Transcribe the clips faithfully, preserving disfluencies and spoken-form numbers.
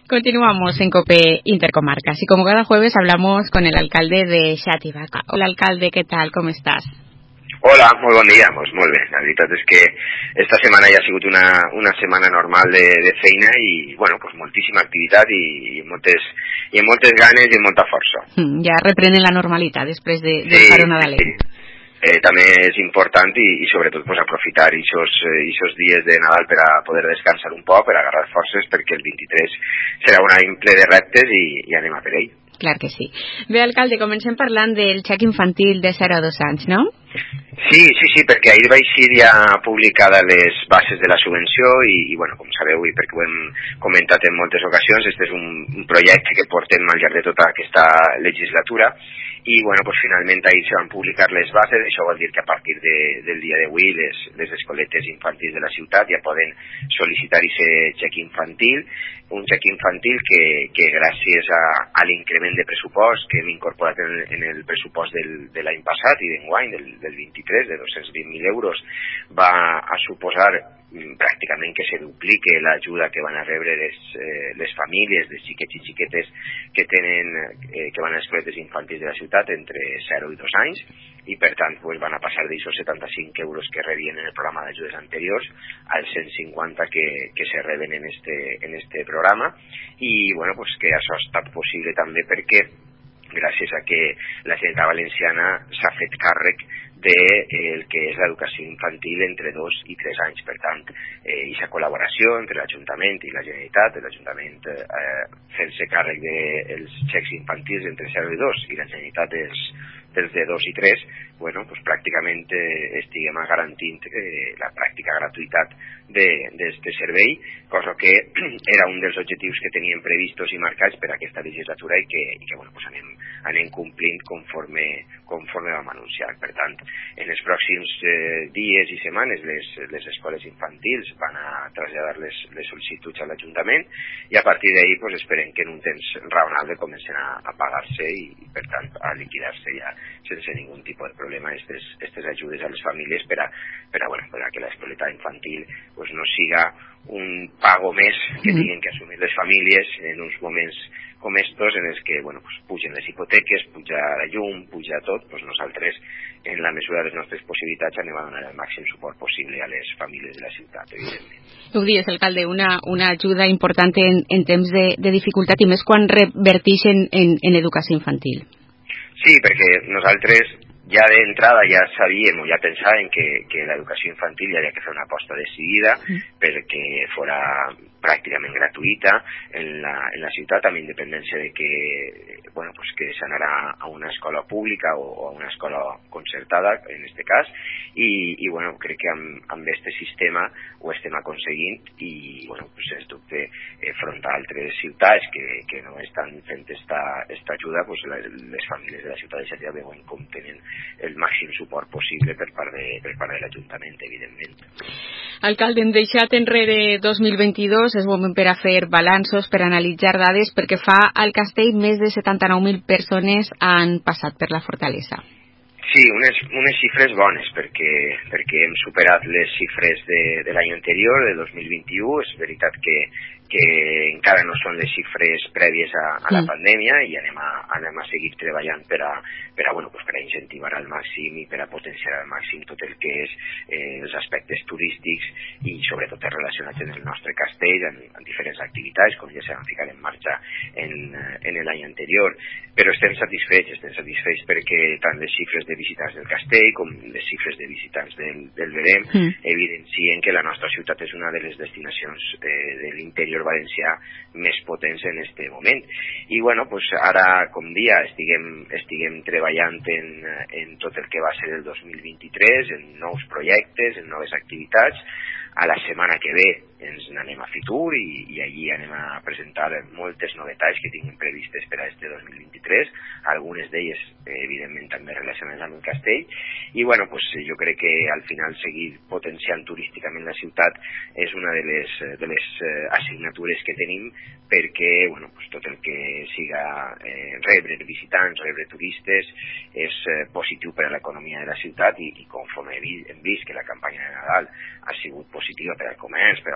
Continuamos en COPE Intercomarcas y como cada jueves hablamos con el alcalde de Xàtiva. Hola alcalde, ¿qué tal? ¿Cómo estás? Hola, molt bon dia. Pues molt bé. La veritat és que esta setmana ja ha sigut una, una setmana normal de, de feina i, bueno, pues moltíssima activitat i, i, moltes, i amb moltes ganes i amb molta força. Mm, ja reprenen la normalitat després de, del sí, paro nadalenc. Sí, sí. Eh, també és important i, i sobretot pues, aprofitar aquests dies de Nadal per a poder descansar un poc, per a agarrar forces, perquè el vint-i-tres serà un any ple de reptes i, i anem a per ell. Clar que sí. Bé, alcalde, comencem parlant del xec infantil de zero a dos anys, no? Sí, sí, sí, perquè ahir va eixir ja publicada les bases de la subvenció i, i bueno, com sabeu, i perquè ho hem comentat en moltes ocasions, este és un, un projecte que portem al llarg de tota aquesta legislatura i, bueno, pues finalment ahir se van publicar les bases. Això vol dir que a partir de, del dia d'avui les, les escoletes infantils de la ciutat ja poden sol·licitar aquest xec infantil, un xec infantil que, que gràcies a, a l'increment de pressupost que hem incorporat en, en el pressupost del, de l'any passat i d'enguany, del, del vint-i-tres, de dos-cents vint mil euros, va a suposar pràcticament que se duplique l'ajuda que van a rebre les, eh, les famílies de xiquets i xiquetes que tenen eh, que van a escoletes infantils de la ciutat entre zero i dos anys i per tant pues, van a passar d'aixòs setanta-cinc euros que rebien en el programa d'ajudes anteriors als cent cinquanta que, que se reben en este, en este programa i bueno, pues, que això ha estat possible també perquè gràcies a que la Generalitat Valenciana s'ha fet càrrec de eh, el que és l'educació infantil entre dos i tres anys. Per tant, eh, aquesta col·laboració entre l'Ajuntament i la Generalitat, l'Ajuntament eh, fent-se càrrec dels xecs infantils entre zero i dos i la Generalitat dels, dels de dos i tres, bueno, pues pràcticament eh, estiguem garantint eh, la pràctica gratuïtat d'aquest servei, cosa que era un dels objectius que teníem previstos i marcats per aquesta legislatura i que, i que bueno, pues anem, anem complint conforme, conforme vam anunciar. Per tant, en els pròxims eh, dies i setmanes les, les escoles infantils van a traslladar les, les sol·licituds a l'Ajuntament i a partir d'ahir pues, esperem que en un temps raonable comencen a, a pagar-se i, i per tant a liquidar-se ja sense ningú tipus de problema aquestes ajudes a les famílies per a, per a, bueno, per a que l'escoleta infantil pues, no siga un pago més que tinguin que assumir les famílies en uns moments com estos en els que bueno, pues, pugen les hipoteques, puja la llum, puja tot, pues nosaltres en la mesura de les nostres possibilitats anem a donar el màxim suport possible a les famílies de la ciutat, evidentment. Ho dius, alcalde, una, una ajuda important en, en temps de, de dificultat i més quan revertix en, en, en educació infantil. Sí, perquè nosaltres ja d'entrada ja sabíem o ja pensàvem que, que l'educació infantil hi havia que fer una aposta decidida perquè fora pràcticament gratuïta en la, en la ciutat, amb independència de que, bueno, pues que s'anarà a una escola pública o a una escola concertada, en este cas, i, i bueno, crec que amb, amb este sistema ho estem aconseguint i, bueno, pues sens dubte, eh, front a altres ciutats que, que no estan fent esta, esta ajuda, pues la, les famílies de la ciutat de Xàtiva veuen com tenen el màxim suport possible per part de, per part de l'Ajuntament, evidentment. Alcalde, hem deixat enrere dos mil vint-i-dos, és moment per a fer balanços, per analitzar dades, perquè fa al castell més de setanta-nou mil persones han passat per la fortalesa. Sí, unes, unes xifres bones, perquè, perquè hem superat les xifres de, de l'any anterior, de dos mil vint-i-u. És veritat que, que encara no són les xifres prèvies a, a la mm. pandèmia i anem a, anem a seguir treballant per a, per a, bueno, pues per a incentivar al màxim i per a potenciar al màxim tot el que és eh, els aspectes turístics i sobretot els relacionats en el nostre castell, en, en diferents activitats, com ja s'han ficat en marxa en, en l'any anterior. Però estem satisfets, estem satisfets perquè tant les xifres de visitants del castell com les xifres de visitants del, del Verem mm. evidencien que la nostra ciutat és una de les destinacions eh, de l'interior valencià més potents en este moment. I bueno, pues ara, com dia, estiguem, estiguem treballant en, en tot el que va ser el dos mil vint-i-tres, en nous projectes, en noves activitats. A la setmana que ve ens n'anem a Fitur i, i allí anem a presentar moltes novetats que tinguem previstes per a este dos mil vint-i-tres, algunes d'elles eh, evidentment també relacionades amb el castell i bueno, pues jo crec que al final seguir potenciant turísticament la ciutat és una de les, de les eh, assignatures que tenim perquè bueno, pues tot el que siga eh, rebre visitants, rebre turistes és eh, positiu per a l'economia de la ciutat i, i conforme hem vist que la campanya de Nadal ha sigut positiva per al comerç, per a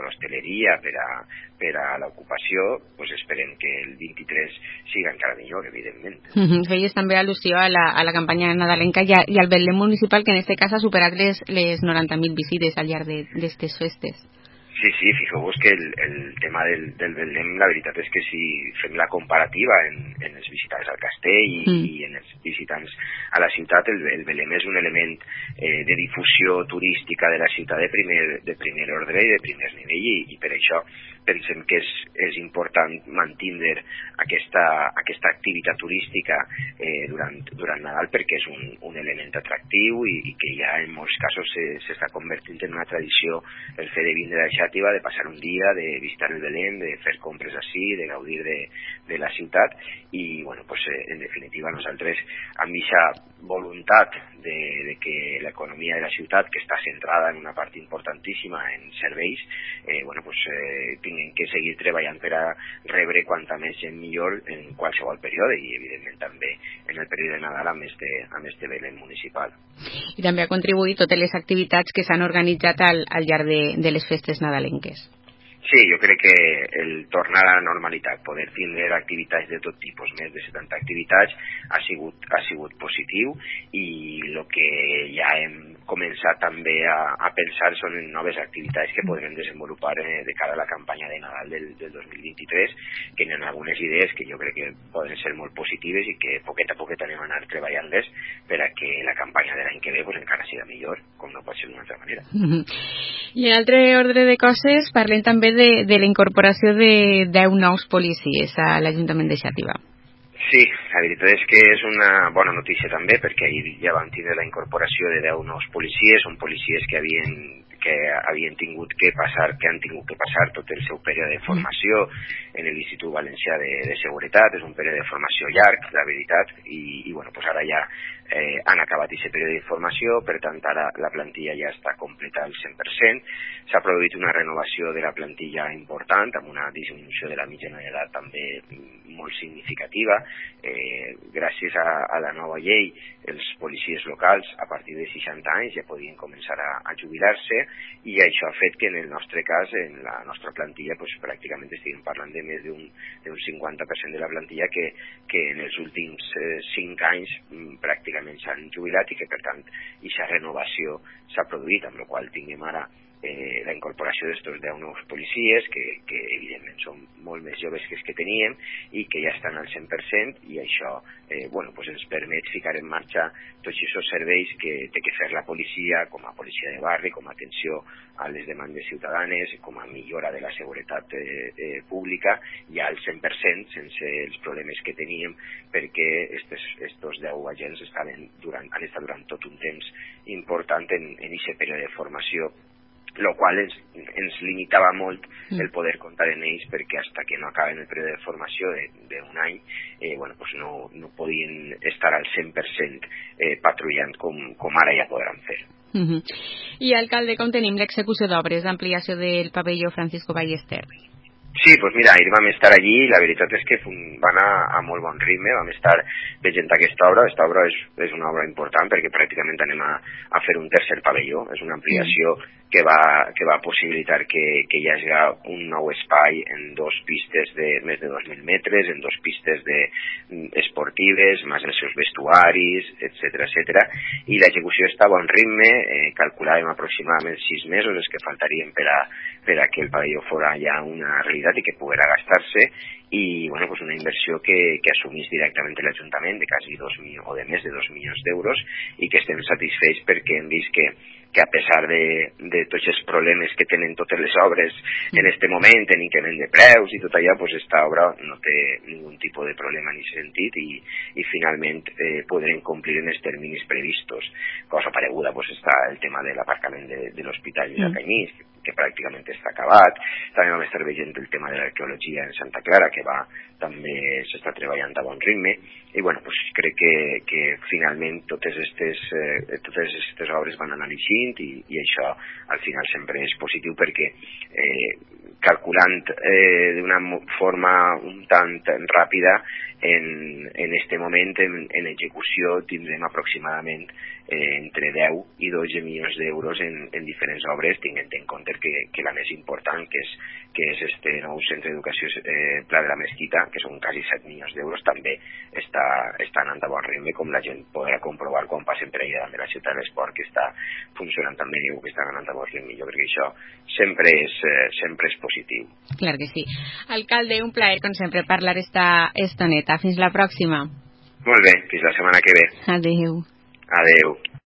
l'hostaleria, per a, per a l'ocupació, doncs esperem que el vint-i-tres siga encara millor, evidentment. Mm-hmm. Feies també al·lusió a la, a la campanya nadalenca i, a, i al Betlem municipal, que en aquest cas ha superat les, les noranta mil visites al llarg d'aquestes festes. Sí, sí, fixeu-vos que el, el tema del, del Betlem, la veritat és que si fem la comparativa en, en els visitants al castell i, mm. i en els visitants a la ciutat, el, el Betlem és un element eh, de difusió turística de la ciutat de primer, de primer ordre i de primer nivell, i, i per això pensem que és, és important mantindre aquesta, aquesta activitat turística eh, durant, durant Nadal, perquè és un, un element atractiu i, i que ja en molts casos s'està se, convertint en una tradició el fet de vindre a Xàtiva, de passar un dia, de visitar el Belém, de fer compres així, de gaudir de, de la ciutat, i bueno, pues, en definitiva nosaltres amb aquesta voluntat de, de que l'economia de la ciutat, que està centrada en una part importantíssima en serveis, eh, bueno, pues, eh, tinguem que seguir treballant per a rebre quanta més gent millor en qualsevol període, i evidentment també en el període de Nadal amb este, amb este Belém municipal. I també ha contribuït totes les activitats que s'han organitzat al, al llarg de, de les festes nadalenques. Sí, jo crec que el tornar a la normalitat, poder tindre activitats de tot tipus, més de setanta activitats, ha sigut, ha sigut positiu, i el que ja hem començat també a, a pensar són en noves activitats que podrem desenvolupar eh, de cara a la campanya de Nadal del, del dos mil vint-i-tres, que hi ha algunes idees que jo crec que poden ser molt positives i que poquet a poquet anem a anar treballant-les per a que la campanya de l'any que ve pues, encara siga millor, com no pot ser d'una altra manera. Mm-hmm. I en altre ordre de coses, parlem també de, de la incorporació de deu nous policies a l'Ajuntament de Xàtiva. Sí, la veritat és que és una bona notícia també, perquè ahir ja vam tindre la incorporació de deu nous policies, són policies que havien, que havien tingut que passar, que han tingut que passar tot el seu període de formació en l'Institut Valencià de, de Seguretat. És un període de formació llarg, la veritat, i, i bueno, pues ara ja eh, han acabat aquest període de formació, per tant ara la plantilla ja està completa al cent per cent. S'ha produït una renovació de la plantilla important, amb una disminució de la mitjana d'edat també molt significativa. Eh, gràcies a, a la nova llei, els policies locals a partir de seixanta anys ja podien començar a, a jubilar-se, i això ha fet que en el nostre cas, en la nostra plantilla, pues, pràcticament estiguem parlant de més d'un, d'un cinquanta per cent de la plantilla que, que en els últims eh, cinc anys mm, pràcticament s'han jubilat, i que per tant aquesta renovació s'ha produït, amb la qual tinguem ara Eh, la incorporació d'estos deu nous policies que, que evidentment són molt més joves que els que teníem i que ja estan al cent per cent, i això eh, bueno, pues ens permet ficar en marxa tots aquests serveis que té que fer la policia, com a policia de barri, com a atenció a les demandes ciutadanes, com a millora de la seguretat eh, eh, pública, ja al cent per cent, sense els problemes que teníem, perquè estes, estos deu agents estaven durant, han estat durant tot un temps important en aquest període de formació, lo qual ens, ens limitava molt el poder comptar en ells, perquè hasta que no acaben el període de formació d'un any eh, bueno, pues no, no podien estar al cent per cent eh, patrullant com, com ara ja podran fer. Uh-huh. I alcalde, com tenim l'execució d'obres d'ampliació del pavelló Francisco Ballester? Sí, doncs mira, ahir vam estar allí, la veritat és que van a, a molt bon ritme, vam estar veient aquesta obra. Aquesta obra és, és una obra important perquè pràcticament anem a, a fer un tercer pavelló, és una ampliació mm. que va, que va possibilitar que, que hi hagi un nou espai en dos pistes de més de dos mil metres, en dos pistes de, esportives, més els seus vestuaris, etcètera, etcètera, i l'execució està a bon ritme, eh, calculàvem aproximadament sis mesos els que faltarien per a, per a que el pavelló fora ja una realitat i que poguera gastar-se, i bueno, pues una inversió que, que assumís directament l'Ajuntament de quasi dos milions o de més de dos milions d'euros, i que estem satisfets perquè hem vist que que a pesar de, de tots els problemes que tenen totes les obres en este moment, en increment de preus i tot allò, pues esta obra no té ningun tipus de problema en aquest sentit, i, i finalment eh, podrem complir en els terminis previstos. Cosa pareguda pues està el tema de l'aparcament de, de l'Hospital de Canyís, que, que pràcticament està acabat. També vam estar veient el tema de l'arqueologia en Santa Clara, que va també s'està treballant a bon ritme, i bueno, pues crec que, que finalment totes aquestes eh, totes aquestes obres van anar eixint, i, i això al final sempre és positiu, perquè eh, calculant eh, d'una forma un tant ràpida en, en este moment en, en execució tindrem aproximadament eh, entre deu i dotze milions d'euros en, en diferents obres, tinguent en compte que, que la més important, que és, que és este nou centre d'educació eh, Pla de la Mesquita, que són quasi set milions d'euros, també està, està anant a bon ritme, com la gent podrà comprovar quan passen per allà de la ciutat de l'esport, que està funcionant també, diu que està anant a bon ritme. Jo crec que això sempre és, eh, sempre és positiu. Clar que sí. Alcalde, un plaer, com sempre, parlar esta estoneta. Fins la pròxima. Molt bé, fins la setmana que ve. Adéu. Adéu.